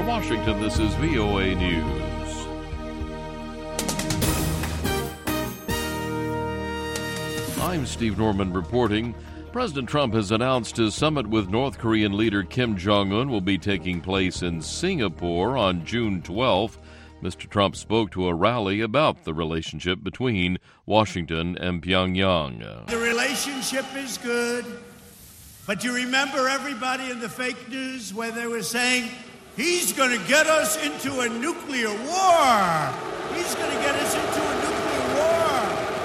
From Washington, this is VOA News. I'm Steve Norman reporting. President Trump has announced his summit with North Korean leader Kim Jong-un will be taking place in Singapore on June 12th. Mr. Trump spoke to a rally about the relationship between Washington and Pyongyang. The relationship is good, but you remember everybody in the fake news where they were saying, he's going to get us into a nuclear war. He's going to get us into a nuclear war.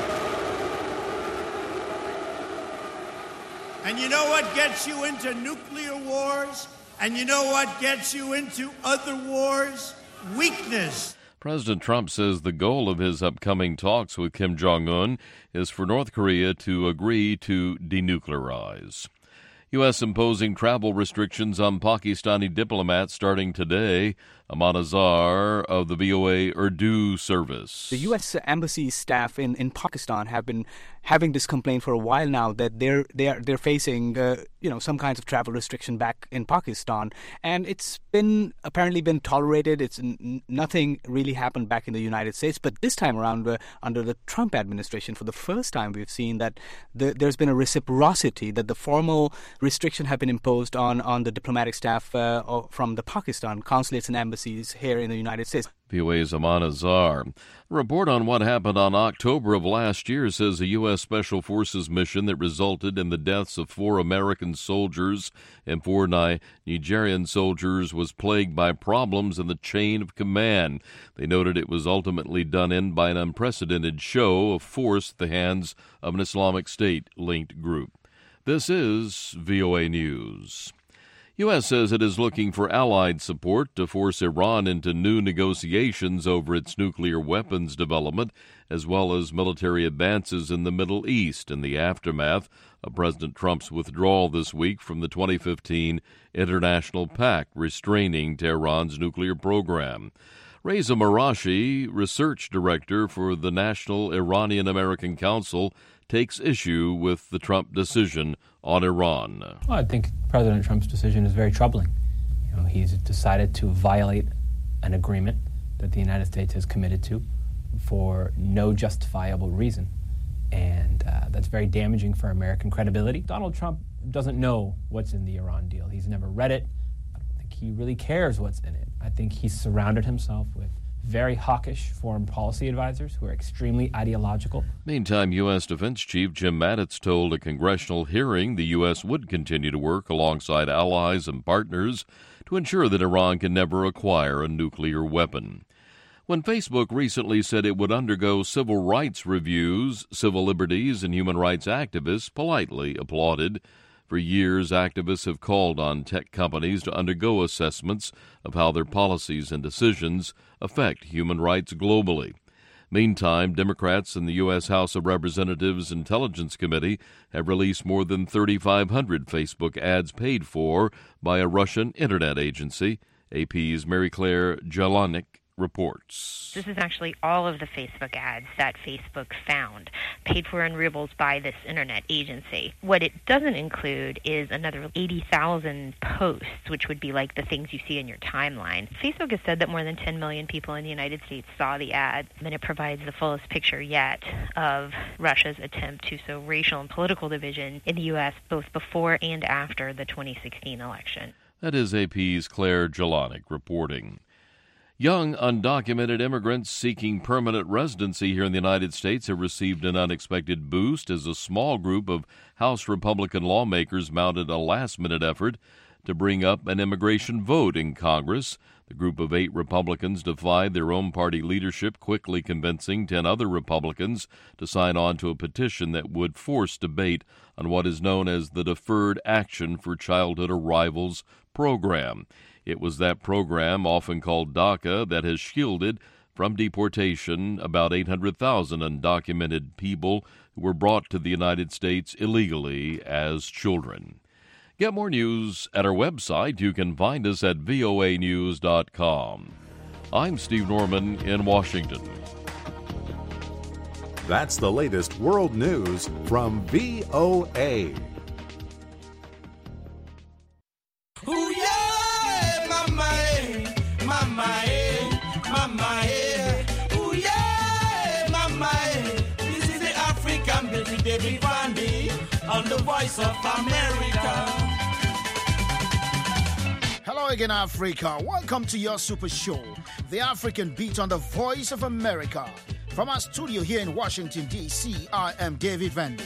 And you know what gets you into nuclear wars? And you know what gets you into other wars? Weakness. President Trump says the goal of his upcoming talks with Kim Jong-un is for North Korea to agree to denuclearize. U.S. imposing travel restrictions on Pakistani diplomats starting today. Aman Azhar of the VOA Urdu service. The U.S. Embassy staff in Pakistan have been having this complaint for a while now that they're facing some kinds of travel restriction back in Pakistan, and it's apparently been tolerated. It's nothing really happened back in the United States, but this time around under the Trump administration, for the first time we've seen that there's been a reciprocity, that the formal restriction have been imposed on the diplomatic staff from the Pakistan consulates and embassies here in the United States. VOA's Aman Azhar. A report on what happened on October of last year says a U.S. Special Forces mission that resulted in the deaths of 4 American soldiers and 4 Nigerian soldiers was plagued by problems in the chain of command. They noted it was ultimately done in by an unprecedented show of force at the hands of an Islamic State-linked group. This is VOA News. U.S. says it is looking for allied support to force Iran into new negotiations over its nuclear weapons development, as well as military advances in the Middle East in the aftermath of President Trump's withdrawal this week from the 2015 international pact restraining Tehran's nuclear program. Reza Marashi, research director for the National Iranian-American Council, takes issue with the Trump decision on Iran. Well, I think President Trump's decision is very troubling. He's decided to violate an agreement that the United States has committed to for no justifiable reason, and that's very damaging for American credibility. Donald Trump doesn't know what's in the Iran deal. He's never read it. I don't think he really cares what's in it. I think he's surrounded himself with very hawkish foreign policy advisors who are extremely ideological. Meantime, U.S. Defense Chief Jim Mattis told a congressional hearing the U.S. would continue to work alongside allies and partners to ensure that Iran can never acquire a nuclear weapon. When Facebook recently said it would undergo civil rights reviews, civil liberties and human rights activists politely applauded. For years, activists have called on tech companies to undergo assessments of how their policies and decisions affect human rights globally. Meantime, Democrats in the U.S. House of Representatives Intelligence Committee have released more than 3,500 Facebook ads paid for by a Russian internet agency. AP's Mary Claire Jelinek reports. This is actually all of the Facebook ads that Facebook found, paid for in rubles by this internet agency. What it doesn't include is another 80,000 posts, which would be like the things you see in your timeline. Facebook has said that more than 10 million people in the United States saw the ad, and it provides the fullest picture yet of Russia's attempt to sow racial and political division in the U.S. both before and after the 2016 election. That is AP's Claire Jelinek reporting. Young, undocumented immigrants seeking permanent residency here in the United States have received an unexpected boost as a small group of House Republican lawmakers mounted a last-minute effort to bring up an immigration vote in Congress. The group of 8 Republicans defied their own party leadership, quickly convincing 10 other Republicans to sign on to a petition that would force debate on what is known as the Deferred Action for Childhood Arrivals program. It was that program, often called DACA, that has shielded from deportation about 800,000 undocumented people who were brought to the United States illegally as children. Get more news at our website. You can find us at voanews.com. I'm Steve Norman in Washington. That's the latest world news from VOA. Ooh, yeah, mama, Voice of America. Hello again, Africa. Welcome to your super show, The African Beat on the Voice of America. From our studio here in Washington, D.C., I am David Vandy.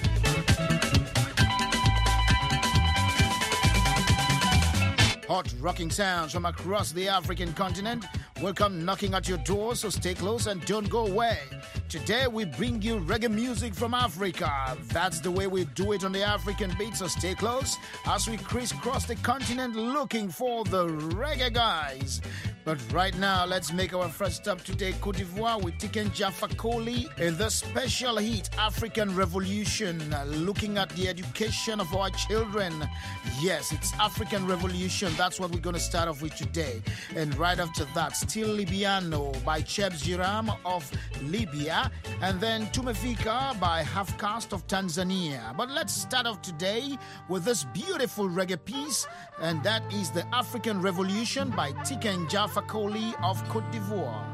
Hot rocking sounds from across the African continent. Welcome knocking at your door, so stay close and don't go away. Today we bring you reggae music from Africa. That's the way we do it on the African Beat, so stay close as we crisscross the continent looking for the reggae guys. But right now, let's make our first stop today, Côte d'Ivoire, with Tiken Jah Fakoly in the special hit African Revolution, looking at the education of our children. Yes, it's African Revolution. That's what we're going to start off with today. And right after that, Still Libyano by Chebs Jiram of Libya, and then Tumefika by Half Caste of Tanzania. But let's start off today with this beautiful reggae piece, and that is the African Revolution by Tiken Jah Fakoly of Côte d'Ivoire.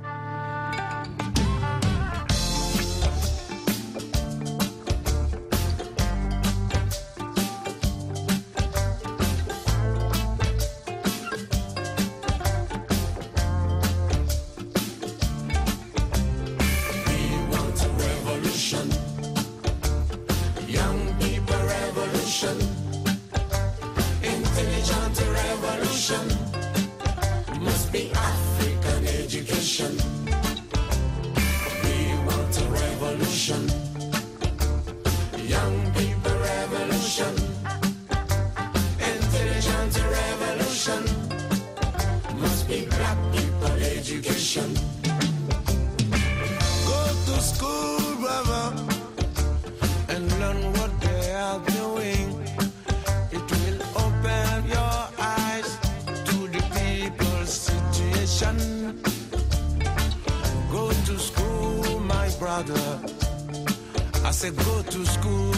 I said go to school.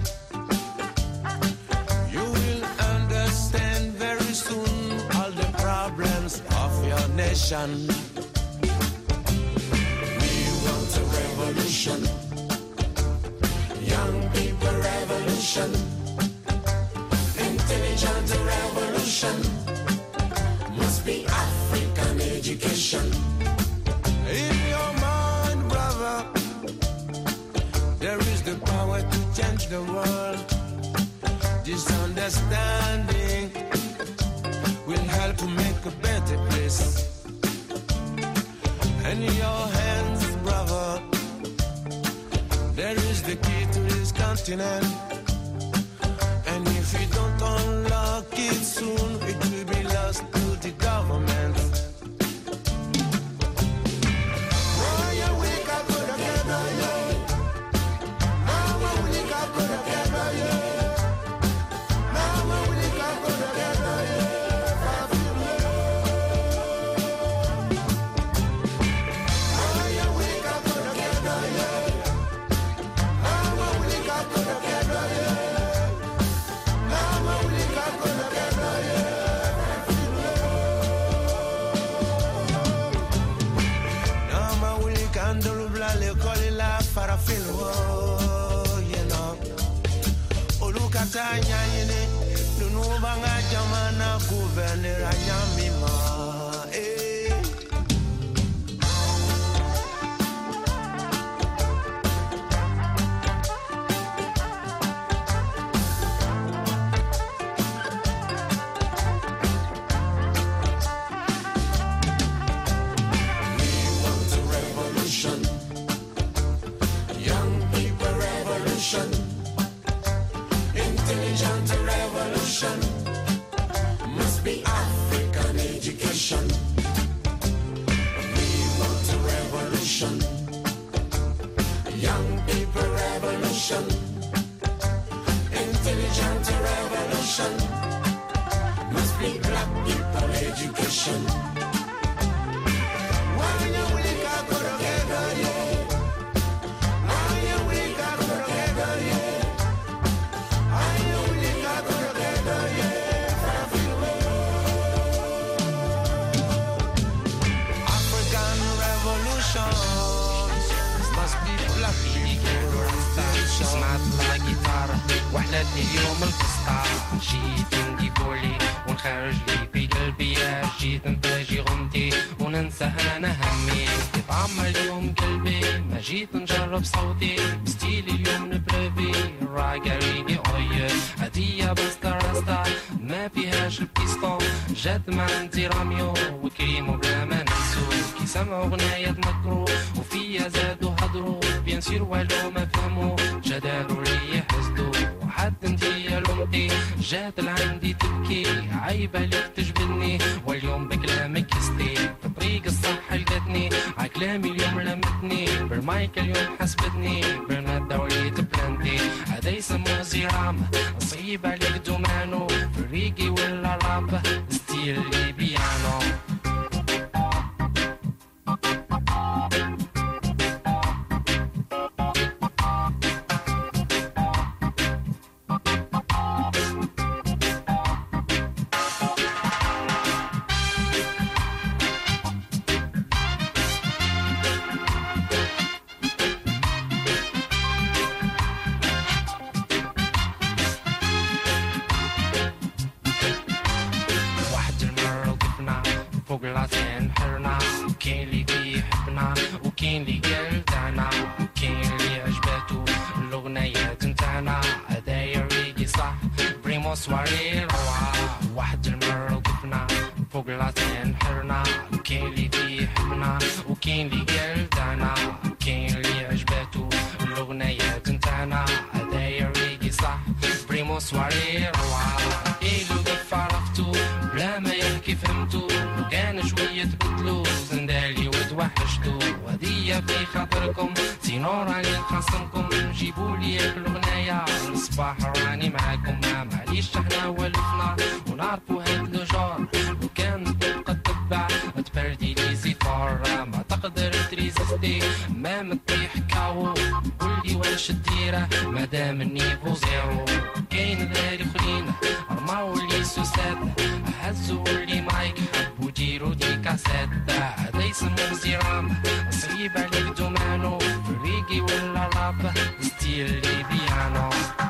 You will understand very soon all the problems of your nation. We want a revolution, young people revolution, intelligent revolution, must be African education. In your mind, brother, there is the power to change the world. This understanding will help to make a better place. In your hands, brother, there is the key to this continent. And if you don't unlock it soon, it will be lost to the government. Intelligent revolution must be African education. We want a revolution, young people revolution, intelligent revolution must be black people education. Smart like guitarra, جاتني اليوم القسطة جيت ندي بولي ونخرج لي في قلبي جيت نطاجي غمتي وننسى انا همي طعم اليوم قلبي ما جيت نجرب صوتي ستيلي اليوم نبربي راقا ريقي اوي هدية بسطة راستا ما فيهاش البيستون جات ما عندي راميو وكريم وبلا ما ننسو كي سمعوا غناية مكرو وفيا زادوا هضروا بيان سير والو ما فهموا جداروا لي حسدوا حتى انتي يا لومتي جات لعندي تبكي عيبة لك تجبدني واليوم بكلامك يستي في طريق الصح لقتني عكلامي اليوم لمتني بالمايك اليوم حسبتني بالمادة وليت بلانتي هذا يسموه زرام صعيب عليك دومانو في الريقي ولا راب ستيل لي بيانو سواري روعة واحد المرة وقفنا فوق العتين حرنا كاين اللي فيه حبنا وكاين اللي قلدنا كاين اللي عجباتو الأغنيات نتاعنا هدايا ريقي صح بريمو سواري روعة إيلو قف عرفتو بلا ما يحكي فهمتو كان شوية تبدلو زندالي وتوحشتو هدية في خاطركم سينور علي خاصمكم جيبولي الأغنية الصباح راني معاكم معليش احنا ولفنا ونعرفو هاد الجار وكان تبقى تتبع تبردي لي زفار ما تقدر تريزستي ما مطيح كاو قولي واش الديرة مادام النيفو زيرو كاين داري خلين رماو لي سوسات هزو لي مايك حبو ديرو دي كاسات هذا يسمو زرام صعيب عليك دومانو فريقي ولا راب ستيل لي بيانو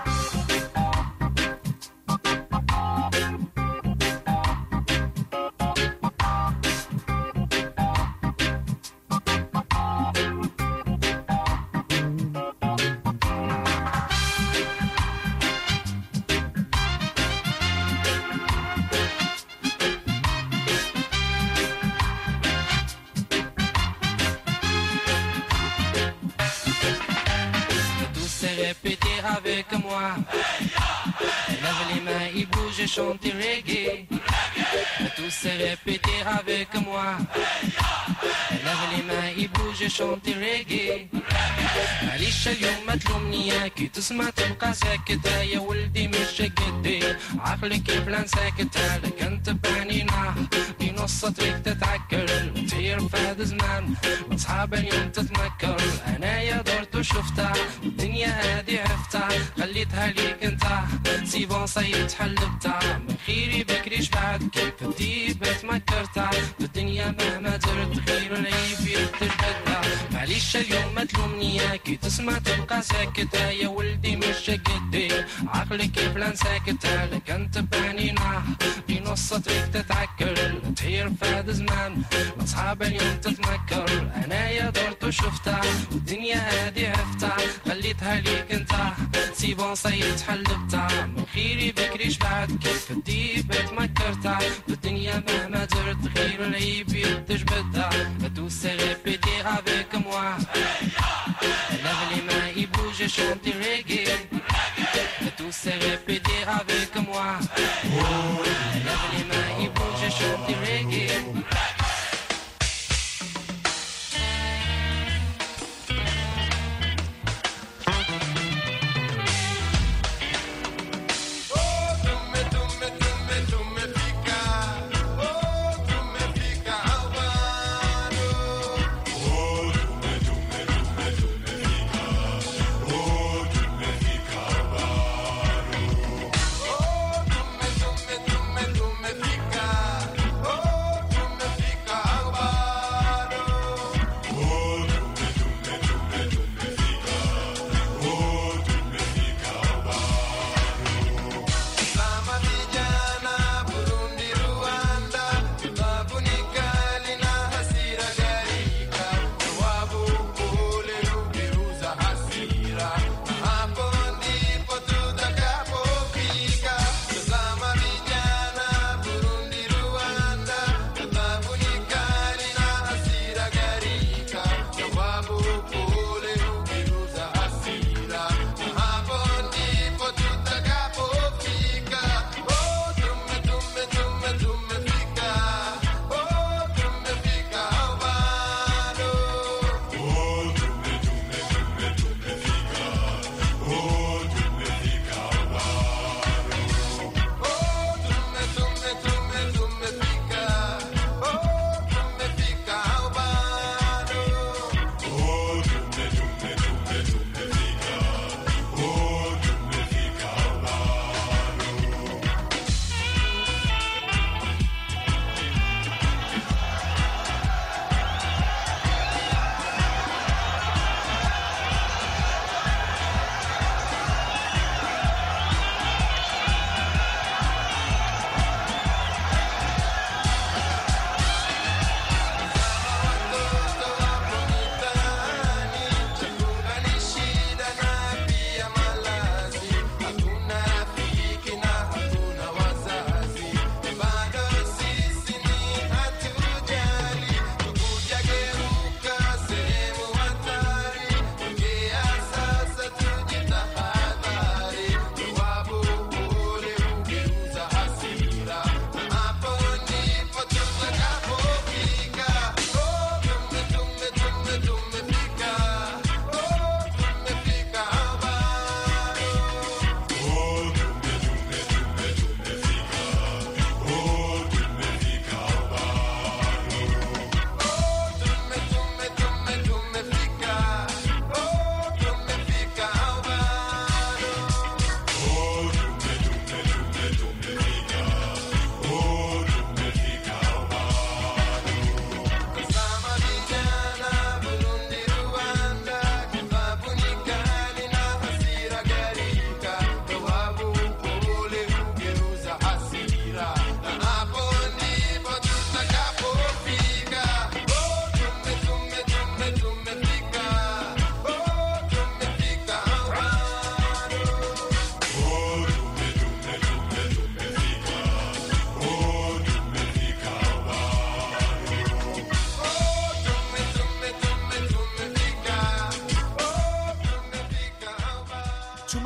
avec moi. Lève les mains et bouge et chante reggae. Tous se répéter avec moi. Lève les mains et bouge et chante reggae. معليش اليوم ما تلومني كي تسمع تبقى ساكتة يا ولدي مش قدي عقلك يبلان ساكتة لك انت بعنينا بنص طريق تتعكر وتطير في هذا الزمان واصحاب اليوم تتمكر انا يا دورت وشفتها الدنيا هادي عرفتها خليتها ليك انت سيبون صيت حلبتها من خيري بكري شبعت كيف الديبة تمكرتها بالدنيا مهما درت خير العيب يتجبدها معليش اليوم ما تلومني كي تسمع تبقى ساكتة يا ولدي مش قدي عقلك يبلان ساكتة لك انت بعنينا بنص طريق تتعكر تطير في هذا الزمان اصحاب اليوم تتمكر انا يا دورت وشفتها والدنيا هادي عرفتها خليتها ليك انت سيبون صيت حلبتها من خيري بكري شبعت كيف الديبة تمكرتها بالدنيا مهما درت غير العيب يتجبدها tous se répéter avec moi. Lève les mains et bouge et chante reggae. Tous se répéter avec moi. Lève les mains et bouge et chante reggae.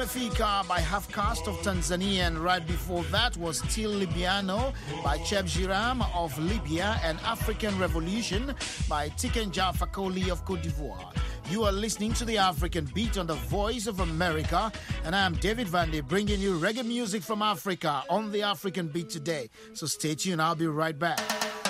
Magnifica by Half Caste of Tanzania, and right before that was Still Libyano by Cheb Jiram of Libya, and African Revolution by Tiken Jah Fakoly of Cote d'Ivoire. You are listening to the African Beat on the Voice of America, and I am David Vande bringing you reggae music from Africa on the African Beat today. So stay tuned, I'll be right back.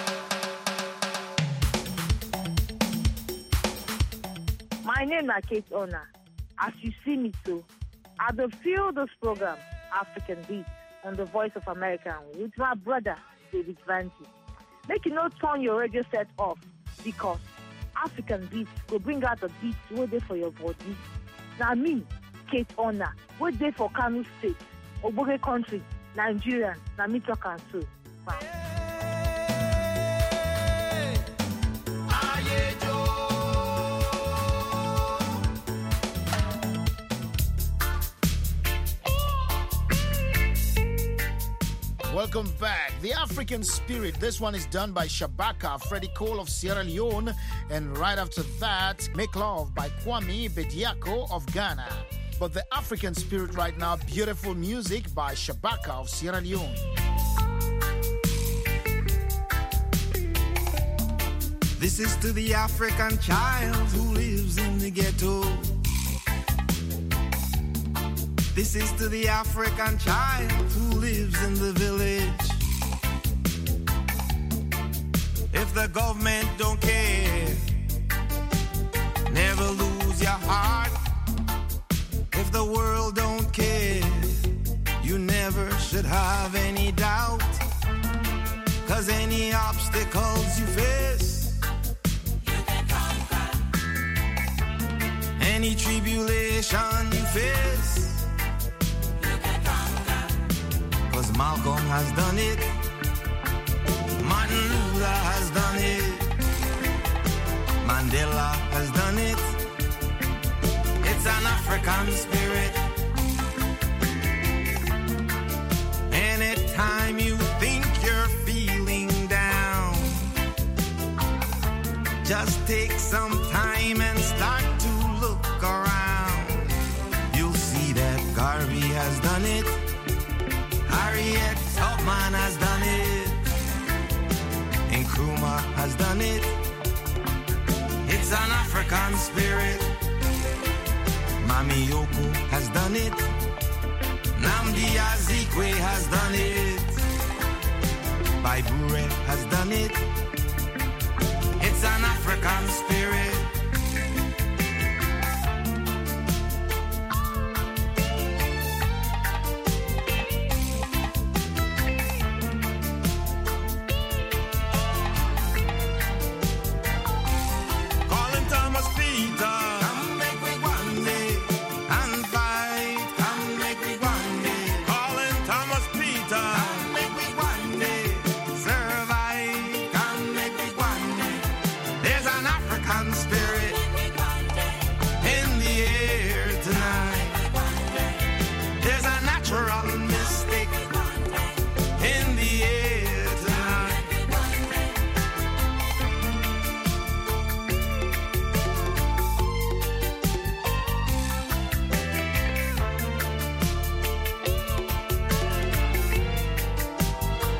My name is Kate Ona. As you see me too, I will feel this program, African Beat, on the Voice of America with my brother, David Vande. Make you not turn your radio set off, because African Beat will bring out the beats waiting for your body. Now me, Kate Ona, waiting for Kano State, Oboge Country, Nigeria, na me talk and so. Welcome back. The African Spirit. This one is done by Shabaka, Freddie Cole of Sierra Leone. And right after that, Make Love by Kwame Bediako of Ghana. But the African Spirit right now, beautiful music by Shabaka of Sierra Leone. This is to the African child who lives in the ghetto. This is to the African child who lives in the village. If the government don't care, never lose your heart. If the world don't care, you never should have any doubt. 'Cause any obstacles you face, you can conquer. Any tribulation you face, Malcolm has done it, Martin Luther has done it, Mandela has done it. It's an African spirit. Anytime you think you're feeling down, just take some time and start to look around. You'll see that Garvey has done it, Harriet Tubman has done it, Nkrumah has done it. It's an African spirit. Mami Yoko has done it, Nnamdi Azikiwe has done it, Baibure has done it. It's an African spirit.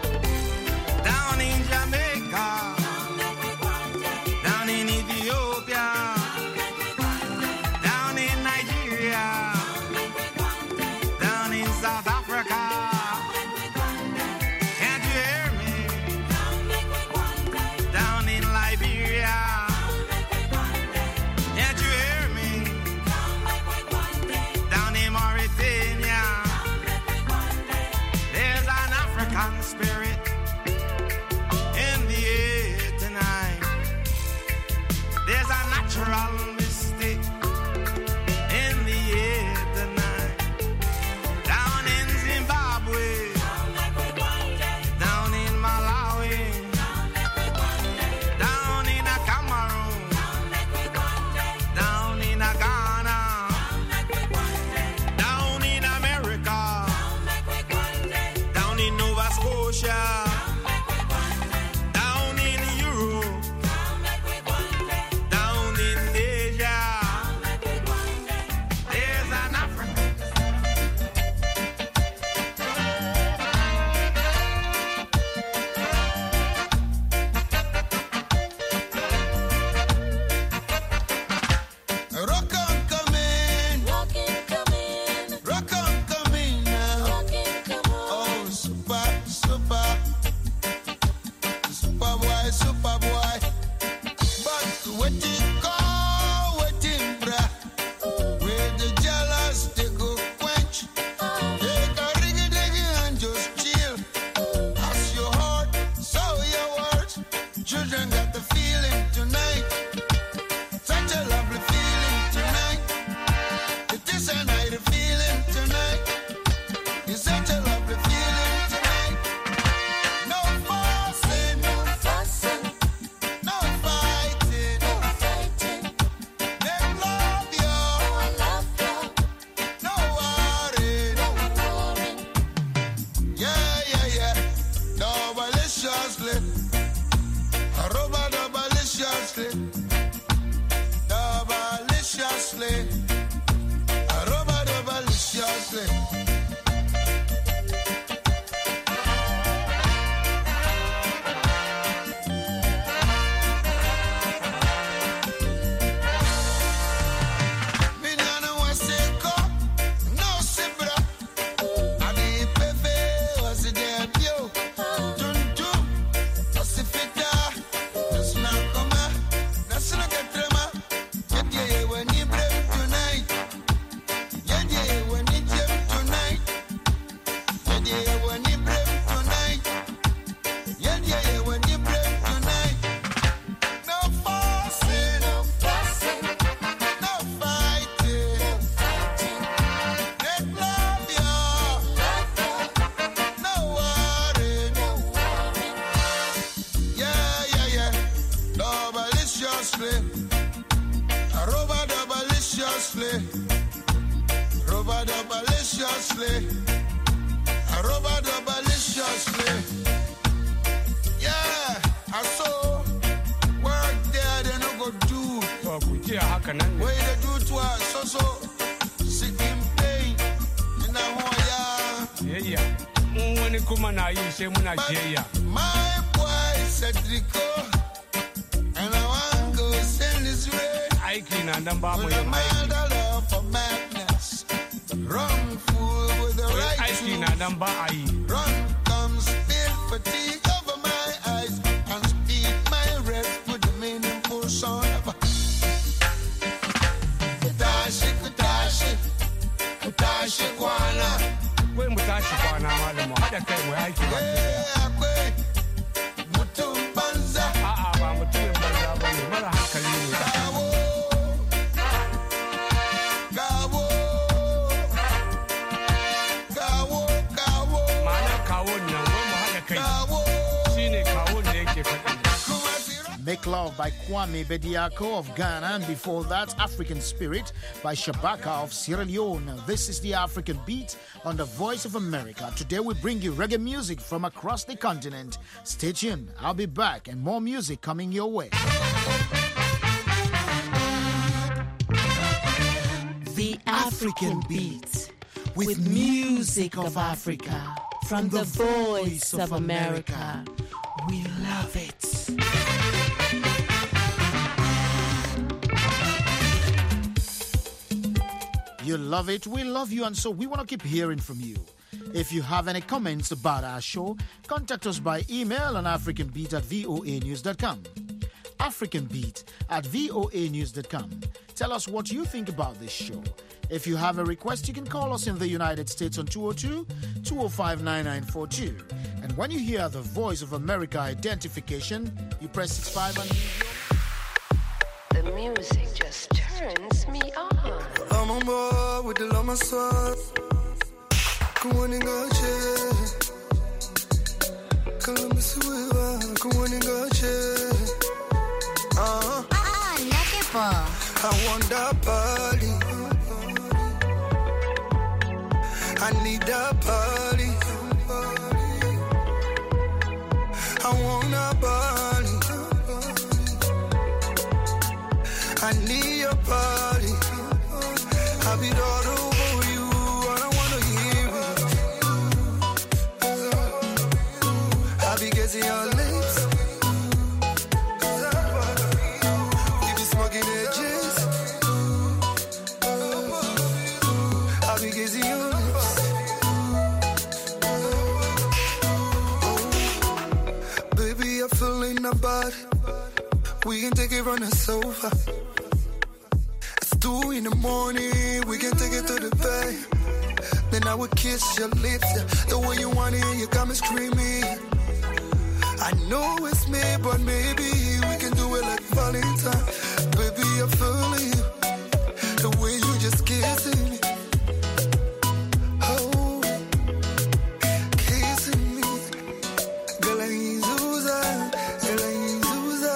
Ethiopia, deliciously, deliciously, deliciously. My boy Cedrico, and I want to go send this way. With a mild love for madness, wrong fool with the right tools. Run comes feel fatigue over my eyes, and speed my rest with the meaningful sound of Kutashi, Kutashi, Kutashi Kwana. When Mutashi Kwana, Madam, how the time we like you? Mutumbanza. Mutumbanza, Mother Hakalini. Gawo, Gawo, Gawo. Mana Kawo, no, Gawo. Sine Kawo, Neke. Make Love by Kwame Bediako of Ghana, and before that, African Spirit by Shabaka of Sierra Leone. This is the African Beat on the Voice of America. Today we bring you reggae music from across the continent. Stay tuned. I'll be back and more music coming your way. The African Beat with music of Africa from the Voice of America. We love it. You love it, we love you, and so we want to keep hearing from you. If you have any comments about our show, contact us by email on africanbeat@voanews.com. africanbeat@voanews.com. Tell us what you think about this show. If you have a request, you can call us in the United States on 202-205-9942. And when you hear the Voice of America identification, you press 65 on the music just turns me on. I'm on board with the Lama Swat. Come on and go check. Columbus River. Come on and go check. I want that party. I need that party. I want that party. I need your body. I'll be all over you. I don't wanna hear it. I'll be kissing your lips. You be smoking edges. I'll be kissing your lips. Baby, I'm feeling about it. We can take it from the sofa. 2 in the morning, we can take it to the bed. Then I would kiss your lips, the way you want it, you got me screaming. I know it's me, but maybe we can do it like Valentine. Baby, I'm feeling you, the way you just kissing me. Oh, kissing me. Girl, I ain't Zuza, girl, I ain't Zuza.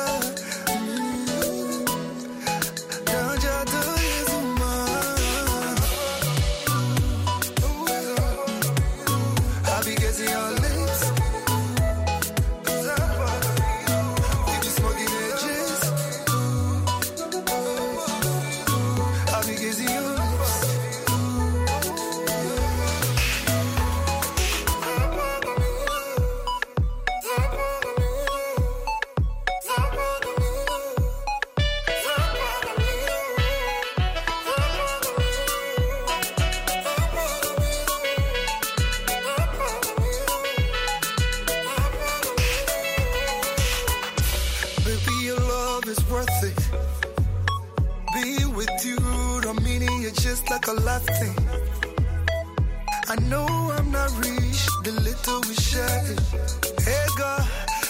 love is worth it. Be with you, the meaning you're just like a last thing. I know I'm not rich, the little we share. Hey God,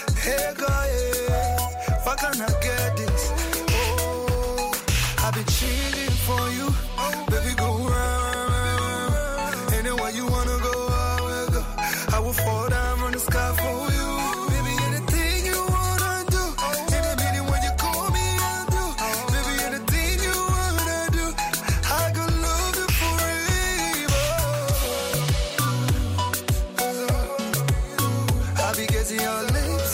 yeah. Why can't I get this? Oh, I've been cheating for you. Baby, go round. Anywhere you wanna go, I will go. I will fall down from the sky for you. Baby, anything you wanna do. Any minute when you call me, I'll do. Baby, anything you wanna do. I can love you forever. I'll be getting your lips.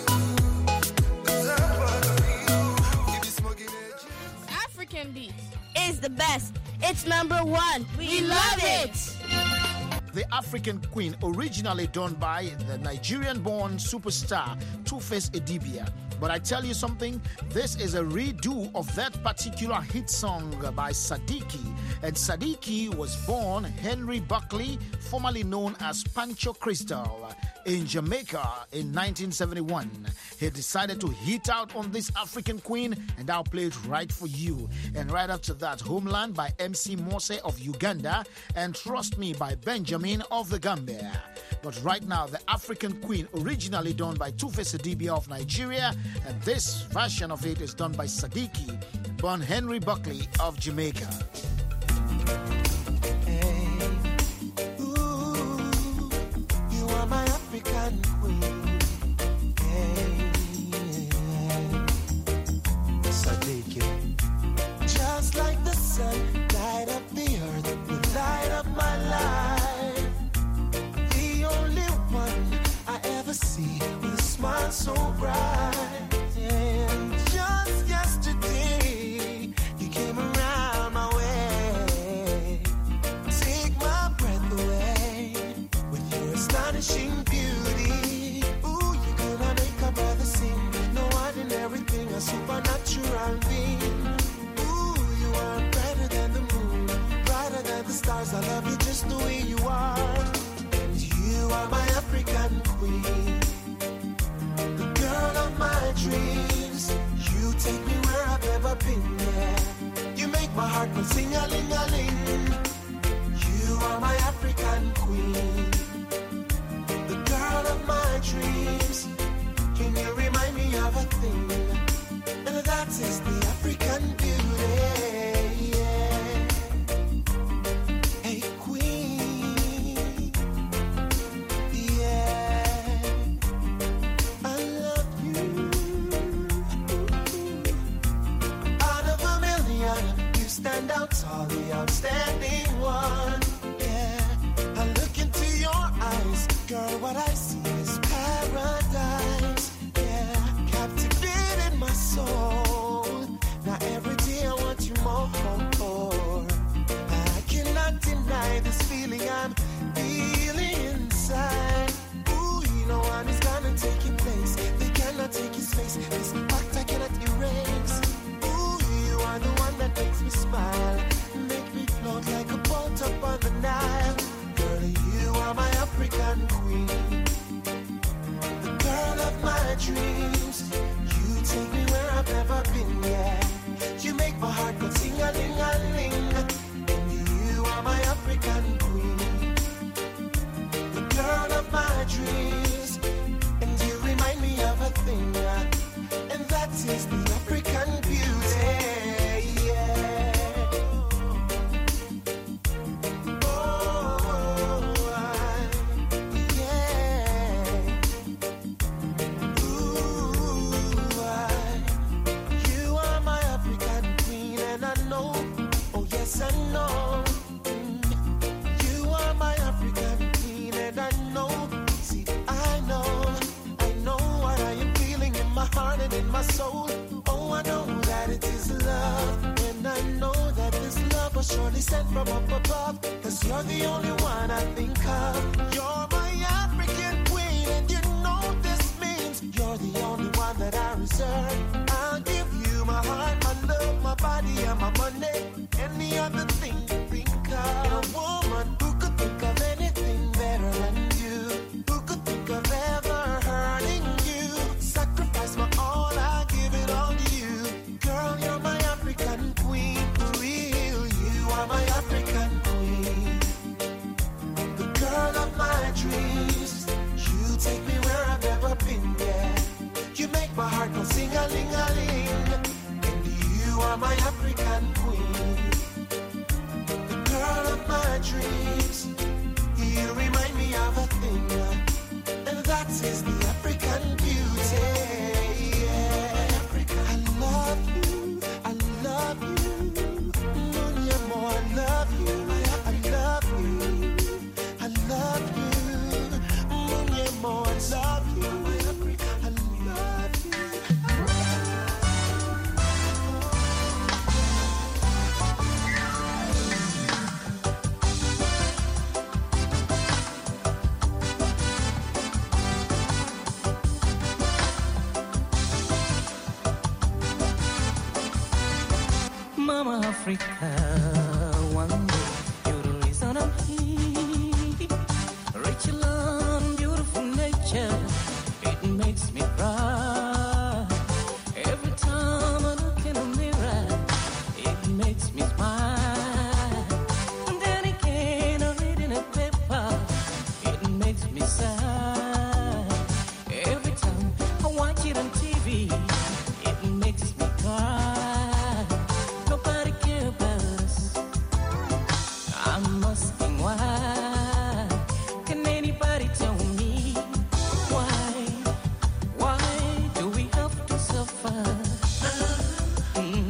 African Beats is the best. It's #1. We love it. The African Queen, originally done by the Nigerian-born superstar Two-Face Idibia. But I tell you something, this is a redo of that particular hit song by Sadiki. And Sadiki was born Henry Buckley, formerly known as Pancho Crystal, in Jamaica in 1971. He decided to hit out on this African Queen, and I'll play it right for you. And right after that, Homeland by MC Mose of Uganda, and Trust Me by Benjamin of the Gambia. But right now, the African Queen, originally done by Two-Face Idibia of Nigeria, and this version of it is done by Sadiki, born Henry Buckley of Jamaica. You are my African Queen. Sadiki. Just like the sun, light up the earth, you light up my life. The only one I ever see with a smile so bright. And just yesterday, you came around my way. Take my breath away with your astonishing beauty. Ooh, you're gonna make a brother sing. No ordinary thing, a supernatural being. Ooh, you are brighter than the moon, brighter than the stars. I love you just the way you are. And you are my African Queen, the girl of my dreams. You take me where I've never been, yeah. You make my heart go sing-a-ling-a-ling. You are my African Queen, the girl of my dreams. Can you remind me of a thing? And that is the African beauty, yeah. Hey, Queen, yeah. I love you. Out of a million, you stand out tall, the outstanding one. Yeah, I look into your eyes, girl, what I see is paradise. Yeah, captivated my soul. Now every day I want you more. I cannot deny this feeling I'm feeling inside. Ooh, no one is gonna take your place. They cannot take his face. This fact I cannot erase. Ooh, you are the one that makes me smile, make me float like a boat up on the Nile. Girl, you are my African Queen, the girl of my dreams. You take me where I've never been, yeah. You make my heart go ting-a-ling-a-ling. And you are my African Queen, the girl of my dreams. And you remind me of a thing, and that is the African beauty, yeah. You are my African Queen, and I know, oh yes I know. You are my African Queen, and I know. See, I know what I am feeling in my heart and in my soul. Oh, I know that it is love, and I know that this love was surely sent from up above. 'Cause you're the only one I think of. You're my African Queen, and you know this means you're the only one that I reserve. I'll give you my heart, my love, my body, and my money. Any other thing you think of. A woman who could think of anything better than you, who could think of ever hurting you. Sacrifice my all, I give it all to you. are my African queen, the girl of my dreams. You remind me of a thing, and that is the African beauty. Yeah. Africa. I love you, I love you. Munyemo, I love you, I love you, I love you. Munyemo, I love you, I love you. Mama Africa, one day you're the reason I'm here. Rich land, beautiful nature, it makes me cry. Every time I look in the mirror, it makes me smile. And then again I read in a paper, it makes me sad. Every time I watch it on TV, it makes me cry. Nobody cares about us. I'm asking why. Can anybody tell me why? Why do we have to suffer? In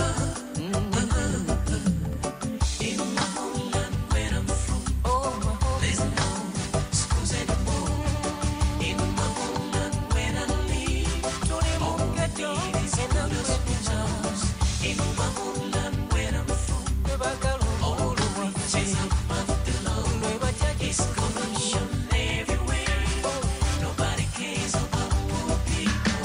my homeland where I'm from, there's no schools anymore. In my homeland where I live, all we need is good hospitals. In my homeland where I'm from, all the riches above the law is corruption everywhere. Nobody cares about poor people.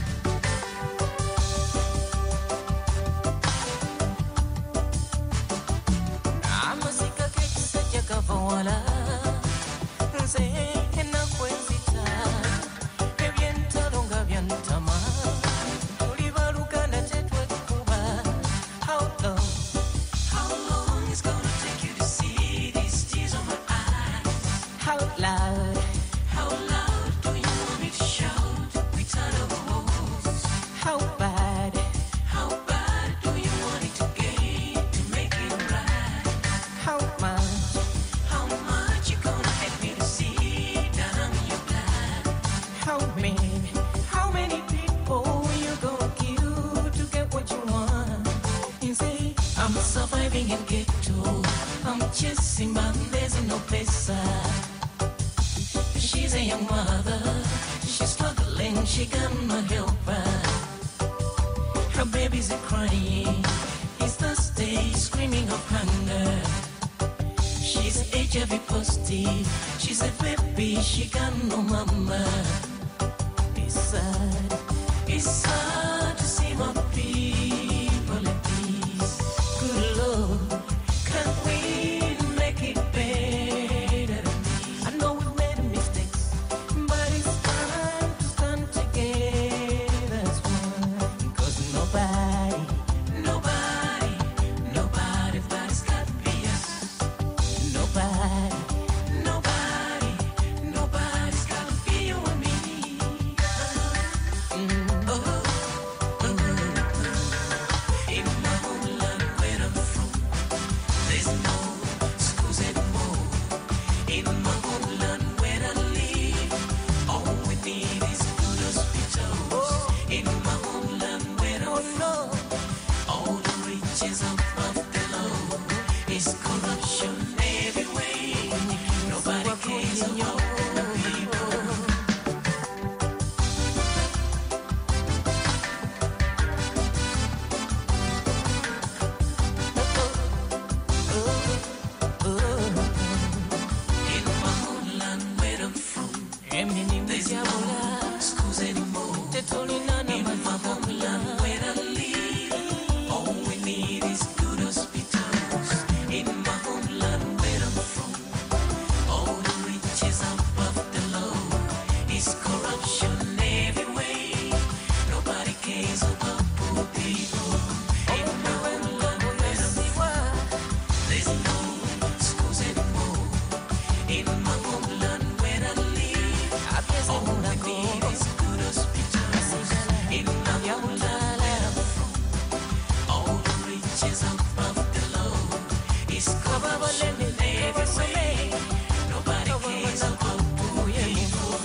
Amasika kekisa chakavawala nze enakwenzita ebyentalo nga byantama tuliba luganda tetwekuba. How long is gonna take you to see these tears on my eyes? How loud do you want me to shout? We turn over walls. How bad do you want it to get to make it right? How much you gonna help me to see down your blood? How many people you gonna kill to get what you want? You say I'm surviving in ghetto, I'm chasing my there's no place. She's a young mother, she's struggling, she got no helper. Her babies are crying, he's thirsty, screaming of hunger. She's HIV positive, she's a baby, she got no mama. It's sad to see my people at peace. Good Lord, can we make it better? I know we've made mistakes, but it's time to stand together as one. Because nobody's got to be us. Nobody's got to be you and me. In my homeland where I'm from, there's no schools anymore. In my homeland where I live, all we need is good hospitals. In my homeland where I'm from, all the riches above the law is corruption everywhere. Nobody cares about people. In my homeland where I'm from, there's no schools anymore. In my homeland where I live, all we need is reaches above below. He's covered in every way. Nobody cares about poor people.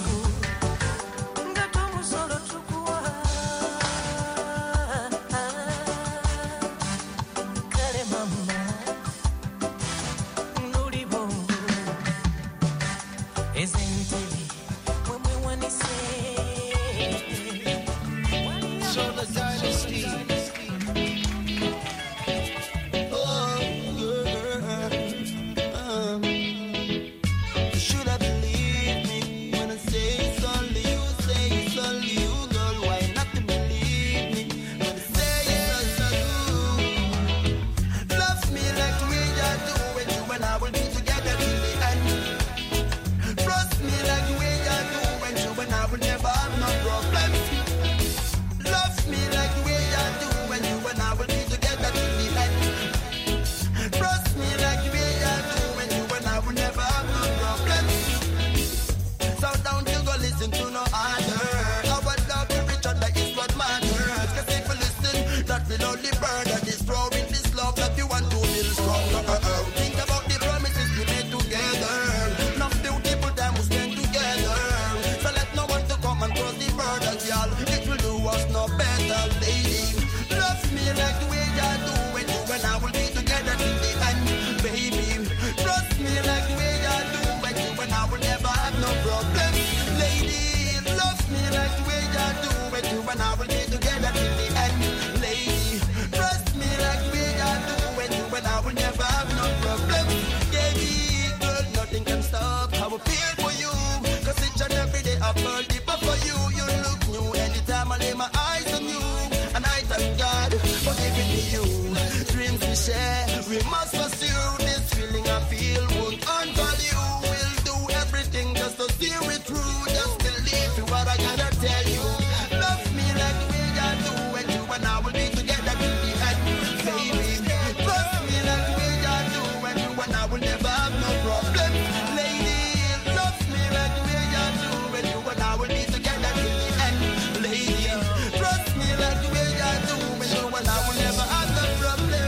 We must pursue this feeling I feel won't unvalue. We'll do everything just to see it through. Just believe in what I gotta tell you. Love me like the way I do, and you and I will be together till the end. Baby, trust me like the way I do, and you and I will never have no problem. Lady, love me like the way I do, and you and I will be together till the end. Lady, trust me like the way I do, and you and I will never have no problem.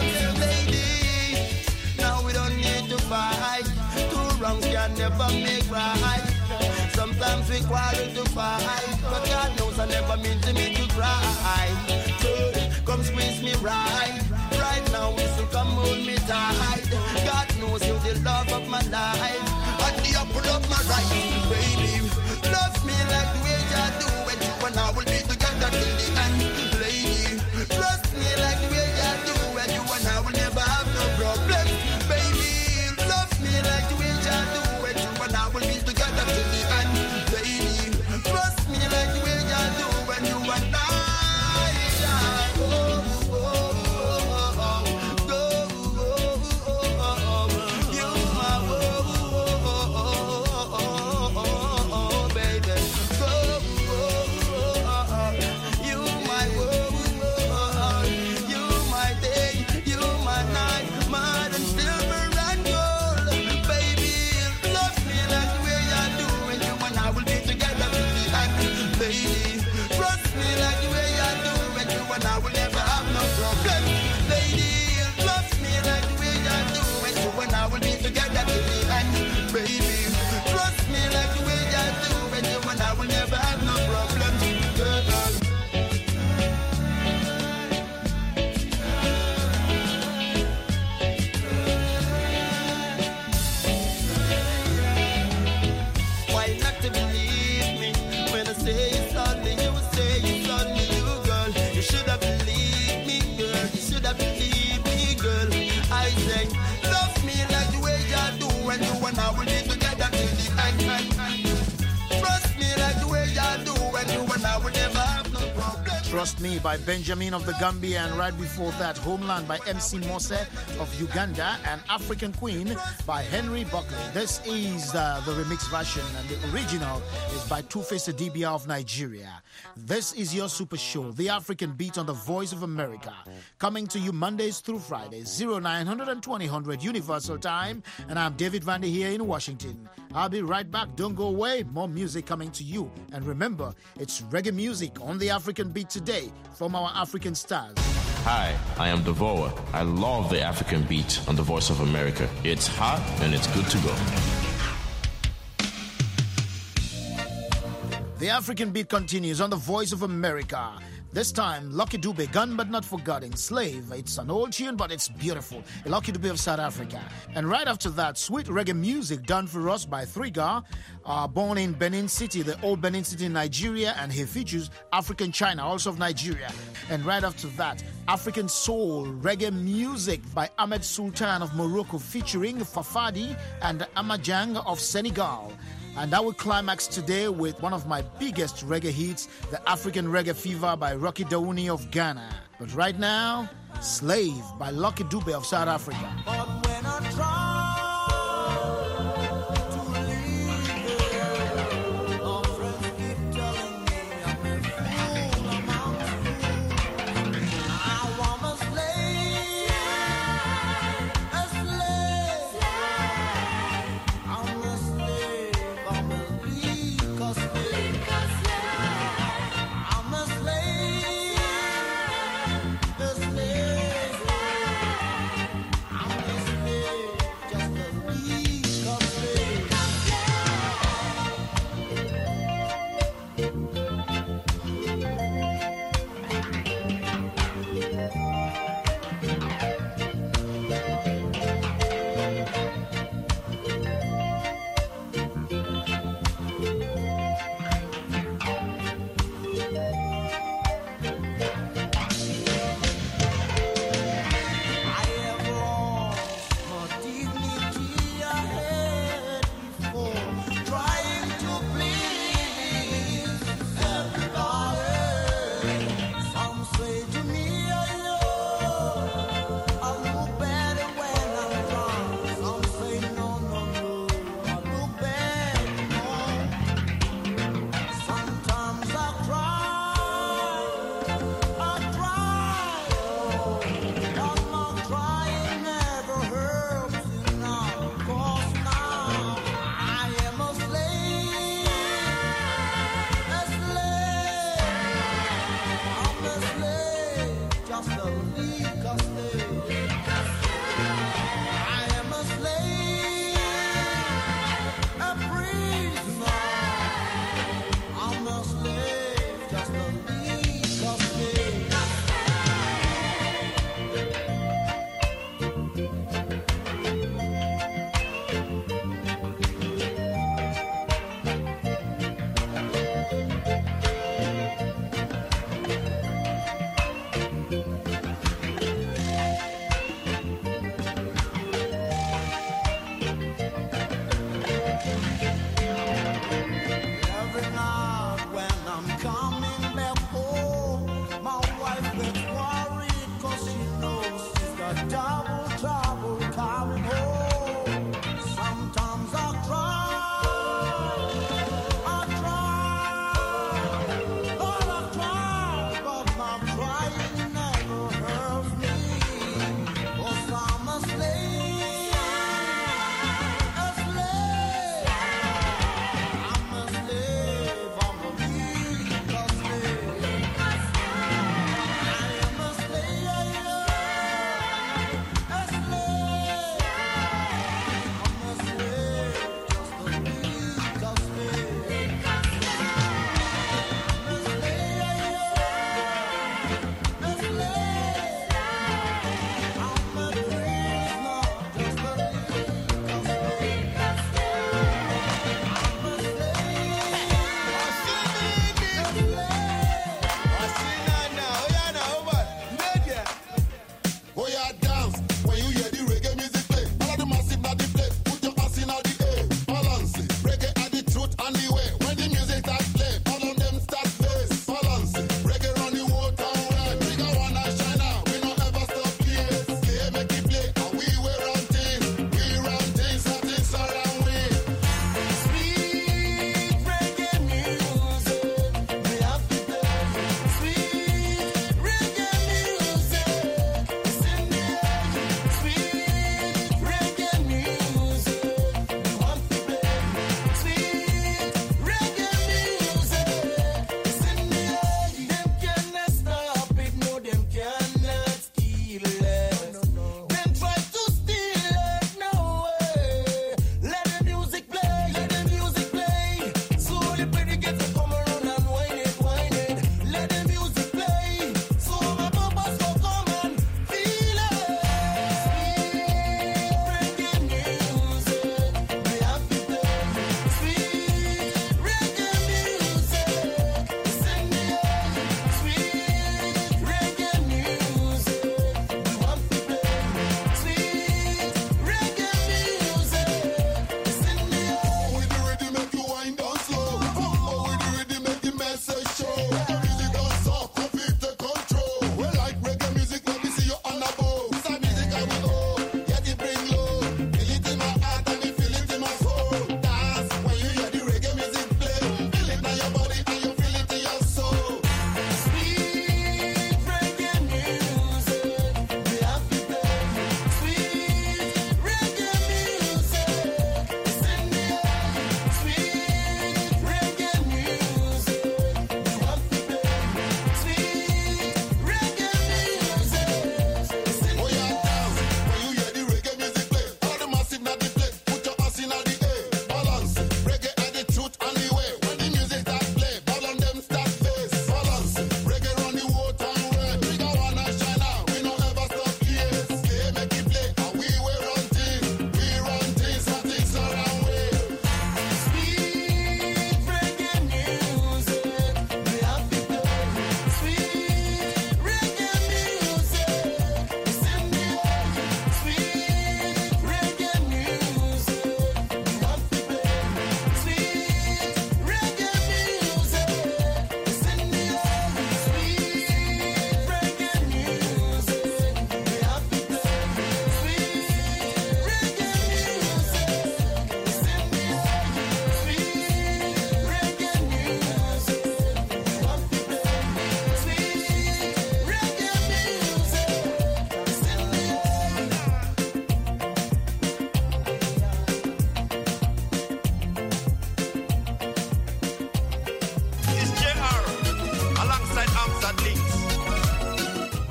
Fight. Two wrongs can never make right. Sometimes we quarrel to fight, but God knows I never mean to make you cry. Come squeeze me right. Right now, so come hold me tight. God knows you're the love of my life. At the apple of my right, baby. Love me like the way I do, and you and I will be together till the end. Lady, trust me like the way I do, and you and I will never have no problem. Like the way I do, and you and I will be together till the end. Baby, trust me like the way I do, and you and I. Trust Me by Benjamin of the Gambia, and right before that, Homeland by MC Mose of Uganda, and African Queen by Henry Buckley. This is the remix version, and the original is by Two-Face Adibia of Nigeria. This is your super show, The African Beat on the Voice of America, coming to you Mondays through Fridays, 0900 and 2000 Universal Time, and I'm David Vandy here in Washington. I'll be right back. Don't go away. More music coming to you. And remember, it's reggae music on The African Beat today from our African stars. Hi, I am Devoa. I love the African beat on the Voice of America. It's hot and it's good to go. The African beat continues on the Voice of America. This time, Lucky Dube, Gun But Not Forgotten, Slave. It's an old tune, but it's beautiful. A Lucky Dube of South Africa. And right after that, sweet reggae music done for us by Thriga, born in Benin City, the old Benin City in Nigeria, and he features African China, also of Nigeria. And right after that, African soul reggae music by Ahmed Sultan of Morocco, featuring Fafadi and Amajang of Senegal. And I will climax today with one of my biggest reggae hits, the African Reggae Fever by Rocky Daouni of Ghana. But right now, Slave by Lucky Dube of South Africa. But when I try to leave it, my friends keep telling me I'm a fool, I'm a fool. Now I'm a slave, a slave. I'm a slave, I'm a legal slave. I'm a slave, a slave. I'm a slave, just a legal slave. I have lost my dignity I had before, trying to please everybody. Some say to me, I look better when I'm drunk. Some say no, I look bad, no. Sometimes I cry, but my crying never helps you now, 'cause now I am a slave, a slave. I'm a slave, just a legal slave. I am a slave, a prisoner. I'm a slave, just a legal slave.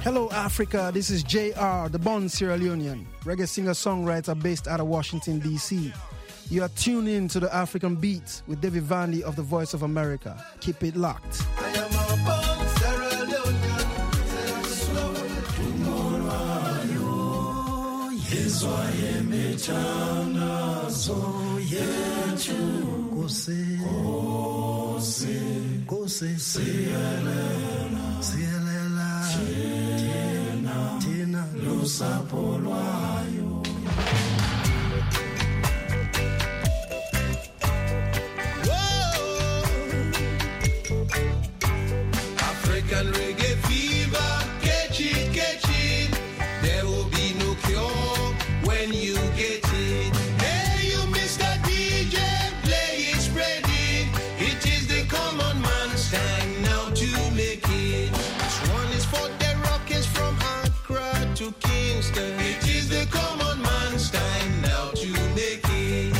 Hello, Africa. This is JR, the born Sierra Leonean, reggae singer-songwriter based out of Washington, D.C. You are tuned in to the African Beats with David Vanley of the Voice of America. Keep it locked. I am a born Sierra Leonean. Tomorrow, yes, I am a chana, so yes, Kose, Sielela, Tina, Lusapo, Lwayo. African reggae fever, catch it. There will be no cure when you get it. Hey, you Mr. DJ, play it, spread it. It is the common man's time now to make it. This one is for the Rockets from Accra to Kingston. It is the common man's time now to make it.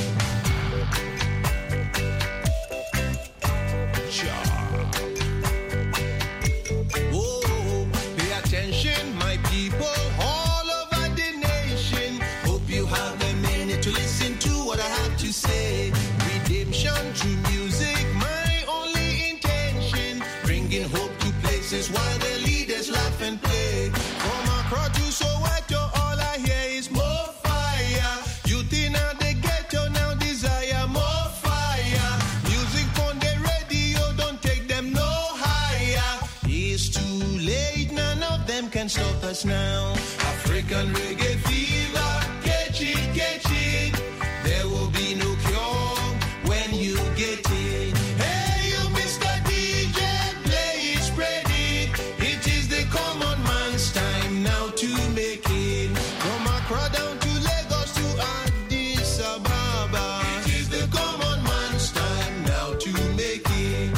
Oh, pay attention, my people, all over the nation. Hope you have a minute to listen to what I have to say. Redemption through music, my only intention. Bringing hope to places while the leaders laugh and play. From Accra to Soweto, all I hear is more fire. Youth in the ghetto now desire more fire. Music on the radio, don't take them no higher. It's too late, none of them can stop us now. African reggae fever, catch it. There will be no cure when you get it. Hey, you Mr. DJ, play it, spread it. It is the common man's time now to make it. From Accra down to Lagos to Addis Ababa. It is the common man's time now to make it.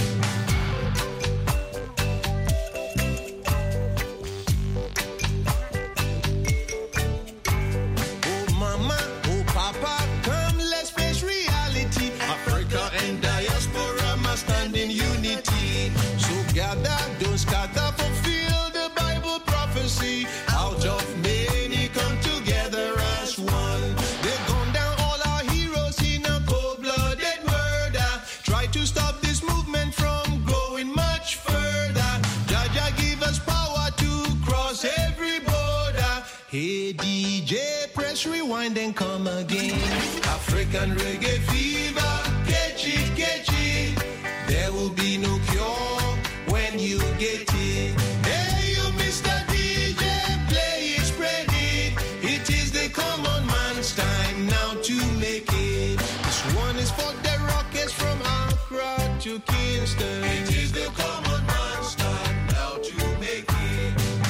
Oh mama, oh papa, come let's face reality. Africa and diaspora must stand in unity. So gather, don't scatter, fulfill the Bible prophecy. Out of many come together as one. They've gone down all our heroes in a cold-blooded murder. Try to stop this movement from growing much further. Jaja give us power to cross every border. Hey DJ, press rewind and come again. African reggae fever, catch it. There will be no cure when you get it. Hey, you Mr. DJ, play it, spread it. It is the common man's time now to make it. This one is for the Rockets from Accra to Kingston. It is the common man's time now to make it.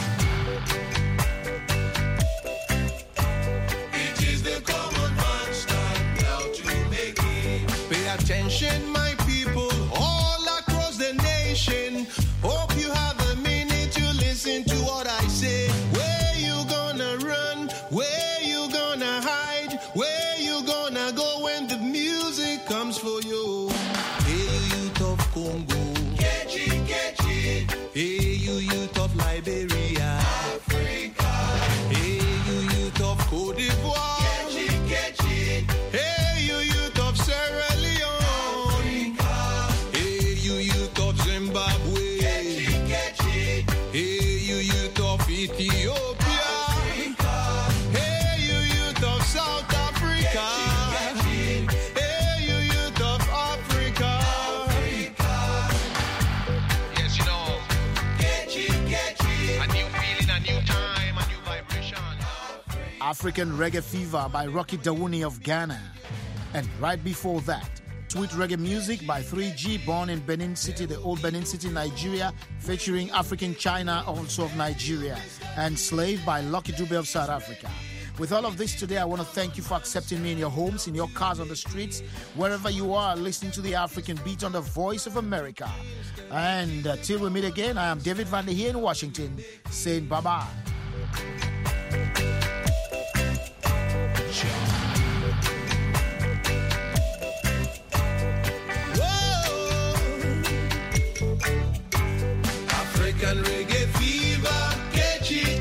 It is the common man's time now to make it. Pay attention, my people, all across the nation. Hope you have a minute to listen to what I say. Where you gonna run? Where you gonna hide? Where you gonna go when the music comes for you? Hey, you youth of Congo, catch it. Hey, you youth of Liberia, Africa. Hey, you youth of Cote d'Ivoire, catch it. Hey, you youth of Sierra Leone, Africa. Hey, you youth of Zimbabwe, catch it. Hey, you youth of Ethiopia, Africa. Hey, you youth of South Africa, hey, you youth of Africa. Yes, you know, catch it. A new feeling, a new time, a new vibration. African Reggae Fever by Rocky Dawuni of Ghana. And right before that, Sweet Reggae Music by 3G, born in Benin City, the old Benin City, Nigeria, featuring African China, also of Nigeria, and Slave by Lucky Dube of South Africa. With all of this today, I want to thank you for accepting me in your homes, in your cars, on the streets, wherever you are, listening to the African Beat on the Voice of America. And till we meet again, I am David Vanley here in Washington, saying bye-bye. African reggae fever, catch it.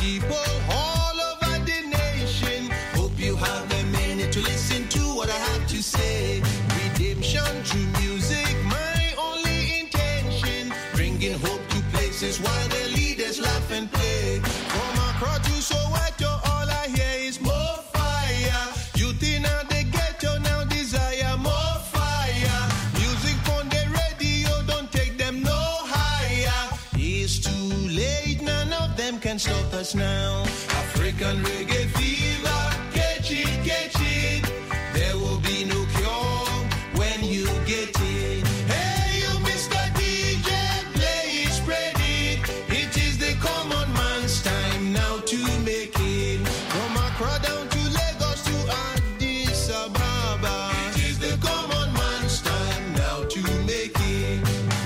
people all over the nation. Hope you have a minute to listen to what I have to say. Redemption through music, my only intention. Bringing hope to places while the leaders laugh and play. From Accra to Soweto, all I hear is more fire. Youth in the ghetto now desire more fire. Music on the radio, don't take them no higher. It's too late, none of them can stop us now. African reggae fever, catch it, catch it. There will be no cure when you get it. Hey, you Mr. DJ, play it, spread it. It is the common man's time now to make it. From Accra down to Lagos to Addis Ababa. It is the common man's time now to make it.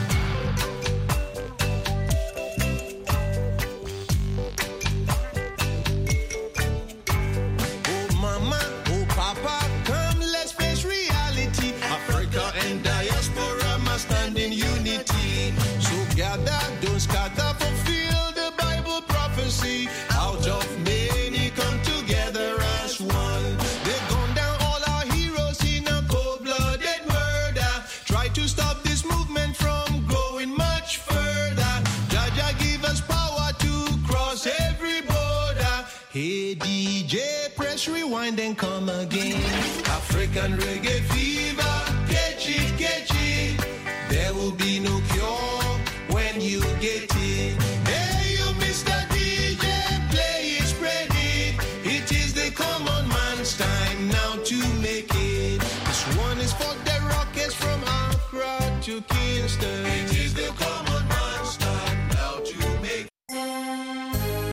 Oh mama, oh papa, come let's face reality. Africa and diaspora must stand in unity. So gather, don't scatter, fulfill the Bible prophecy. Out of many come together as one. They've gone down all our heroes in a cold-blooded murder. Try to stop this movement from growing much further. Jaja give us power to cross every border. Hey DJ, press rewind and come again. African reggae fever, catch it, catch it. There will be no cure when you get